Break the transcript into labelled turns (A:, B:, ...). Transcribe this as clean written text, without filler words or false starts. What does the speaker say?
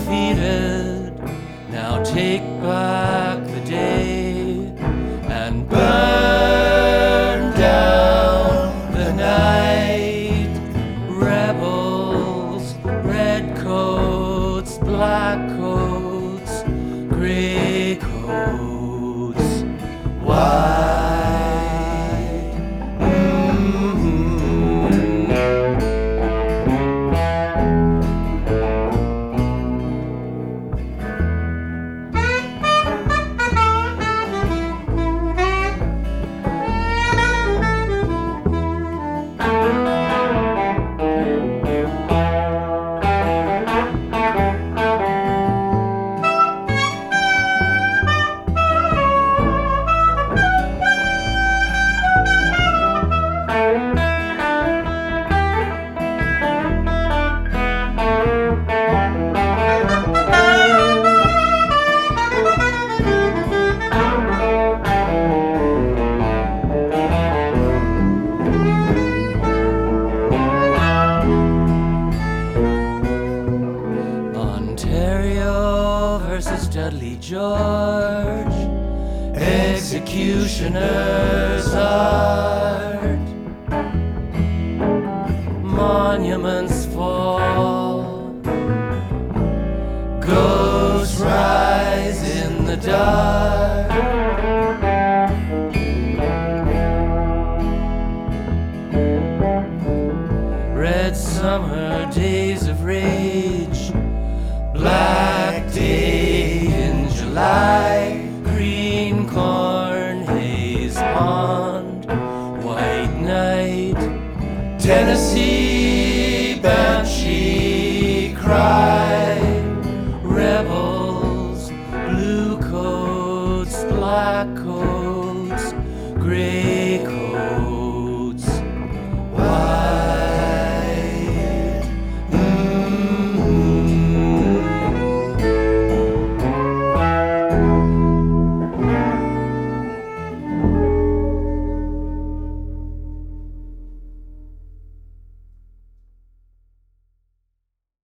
A: defeated. Now take back the day and burn down the night. Rebels, red coats, black coats, gray coats, white. Ontario versus Dudley George, executioner's art. Monuments fall, ghosts rise in the dark. Red summer days of rage, black day in July, green corn haze pond, white night, Tennessee banshee cry. Rebels, blue coats, black coats, gray coats.